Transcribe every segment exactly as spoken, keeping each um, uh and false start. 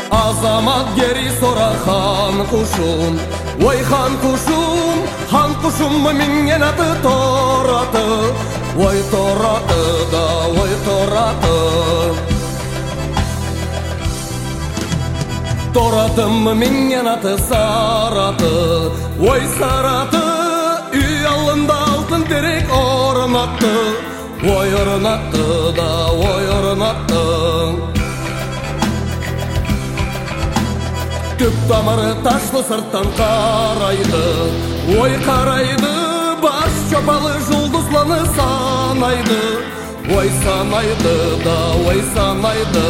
Азамат гери сора хан кушум, ой хан кушум, хан кушум менен аты тораты, ой тораты да, ой тораты. Торатым менен аты сараты, ой сараты, үй алында алтын терек орнатты, ой орнатты да, ой орнатты. Түп тамыры ташлы сырттан қарайды, ой қарайды, баш чопалы жұлдызланы санайды, ой санайды да, ой санайды.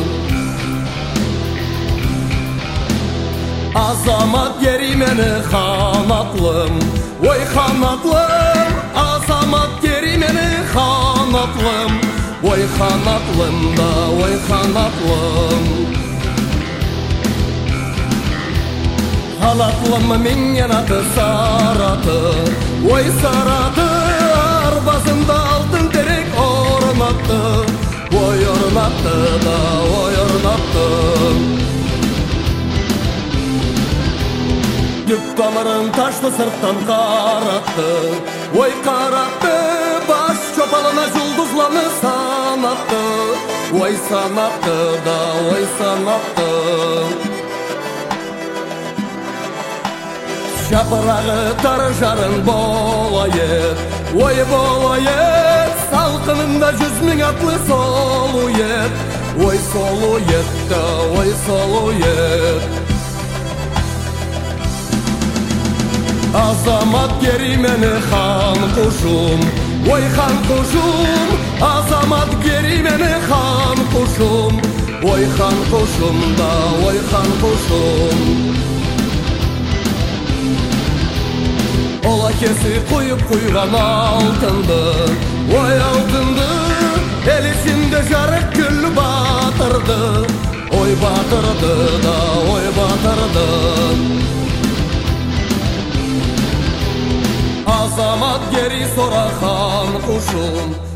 Азамат гери мені ханатлым, ой ханатлым, азамат гери мені ханатлым, ой ханатлым да, ой ханатлым. Ханатлым менен аты сараты, ой сараты, арбасында алтын терек орнатты, ой орнатты да, ой орнатты. Түп тамырын ташлы сырттан қаратты, ой қаратты, баш чопалына жұлдызланы санатты, ой санатты да, ой санатты. Жапырағы тары жарын болайет, ой болайет, салқынында жүз мың атлы солу ет, ой солу ет да, ой солу ет. Азамат гери мені хан кушум, ой хан кушум, азамат гери мені хан кушум, ой хан кушум да, ой хан кушум. Ол әкесі құйып құйған алтынды, ой алтынды, ел ішінде жарық күл батырды, ой батырды да, ой батырды. Азамат гери сора хан кушум,